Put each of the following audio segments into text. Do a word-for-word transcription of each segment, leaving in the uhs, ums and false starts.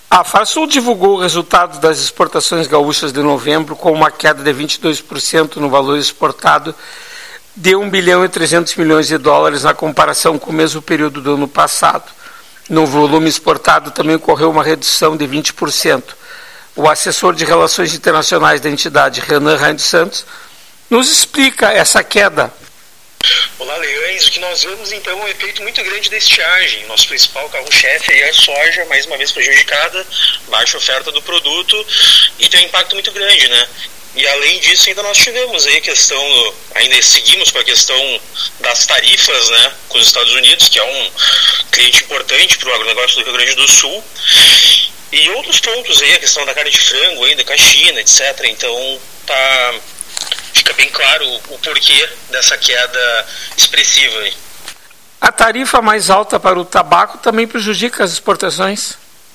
A Farsul divulgou o resultado das exportações gaúchas de novembro com uma queda de vinte e dois por cento no valor exportado de um bilhão e trezentos milhões de dólares na comparação com o mesmo período do ano passado. No volume exportado também ocorreu uma redução de vinte por cento. O assessor de Relações Internacionais da entidade, Renan Rain dos Santos, nos explica essa queda. Olá, Leões. O que nós vemos, então, é um efeito muito grande da estiagem. Nosso principal carro-chefe é a soja, mais uma vez prejudicada, baixa oferta do produto e tem um impacto muito grande, né? E além disso, ainda nós tivemos aí a questão, ainda seguimos com a questão das tarifas, né, com os Estados Unidos, que é um cliente importante para o agronegócio do Rio Grande do Sul. E outros pontos aí, a questão da carne de frango ainda com a China, etcétera. Então, tá... fica bem claro o porquê dessa queda expressiva. A tarifa mais alta para o tabaco também prejudica as exportações?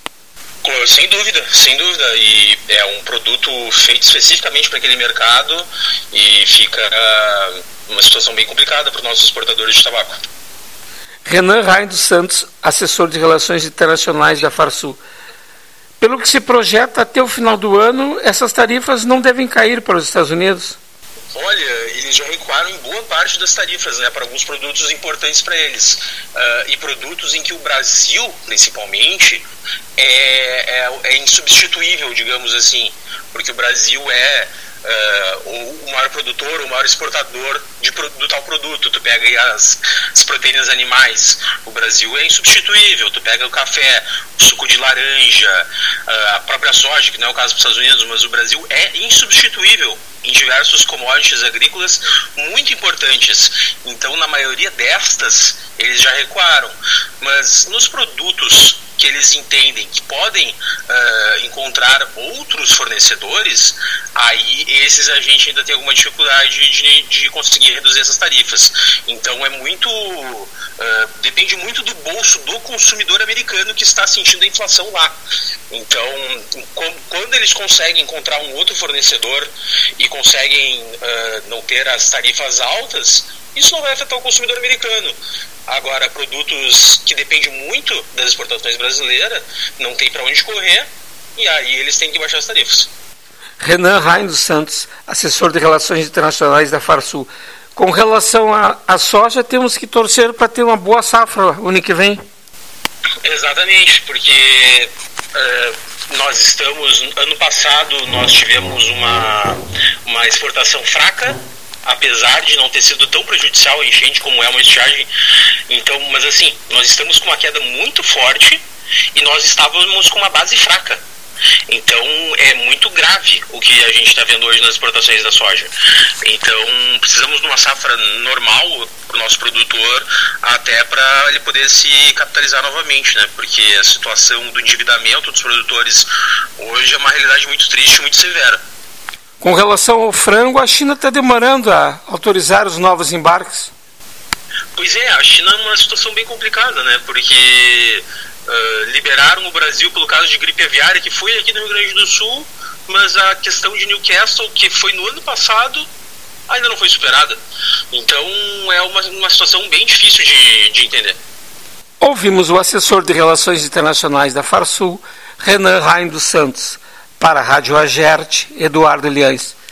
Sem dúvida, sem dúvida. E é um produto feito especificamente para aquele mercado e fica uma situação bem complicada para os nossos exportadores de tabaco. Renan Rain dos Santos, assessor de Relações Internacionais da Farsul. Pelo que se projeta até o final do ano, essas tarifas não devem cair para os Estados Unidos? Olha, eles já recuaram em boa parte das tarifas, né, para alguns produtos importantes para eles. Uh, e produtos em que o Brasil, principalmente, é, é, é insubstituível, digamos assim, porque o Brasil é uh, o, o maior produtor, o maior exportador de, do tal produto. Tu pega aí as, as proteínas animais, o Brasil é insubstituível. Tu pega o café, o suco de laranja, uh, a própria soja, que não é o caso dos Estados Unidos, mas o Brasil é insubstituível em diversos commodities agrícolas muito importantes. Então, na maioria destas, eles já recuaram. Mas nos produtos que eles entendem que podem uh, encontrar outros fornecedores, aí esses a gente ainda tem alguma dificuldade de, de conseguir reduzir essas tarifas. Então, é muito... Uh, depende muito do bolso do consumidor americano que está sentindo a inflação lá. Então, quando eles conseguem encontrar um outro fornecedor e conseguem uh, não ter as tarifas altas, isso não vai afetar o consumidor americano. Agora, produtos que dependem muito das exportações brasileiras, não tem para onde correr, e aí eles têm que baixar as tarifas. Renan Rain dos Santos, assessor de Relações Internacionais da Farsul. Com relação à soja, temos que torcer para ter uma boa safra o ano que vem? Exatamente, porque uh, nós estamos, ano passado nós tivemos uma, uma exportação fraca, apesar de não ter sido tão prejudicial a enchente como é uma estiagem. Então, mas assim, nós estamos com uma queda muito forte e nós estávamos com uma base fraca. Então é muito grave o que a gente está vendo hoje nas exportações da soja. Então precisamos de uma safra normal para o nosso produtor, até para ele poder se capitalizar novamente, né? Porque a situação do endividamento dos produtores hoje é uma realidade muito triste, muito severa. Com relação ao frango, a China está demorando a autorizar os novos embarques? Pois é, a China é uma situação bem complicada, né? Porque uh, liberaram o Brasil pelo caso de gripe aviária, que foi aqui no Rio Grande do Sul, mas a questão de Newcastle, que foi no ano passado, ainda não foi superada. Então é uma, uma situação bem difícil de, de entender. Ouvimos o assessor de Relações Internacionais da Farsul, Renan Rain dos Santos. Para a Rádio Agerte, Eduardo Liães.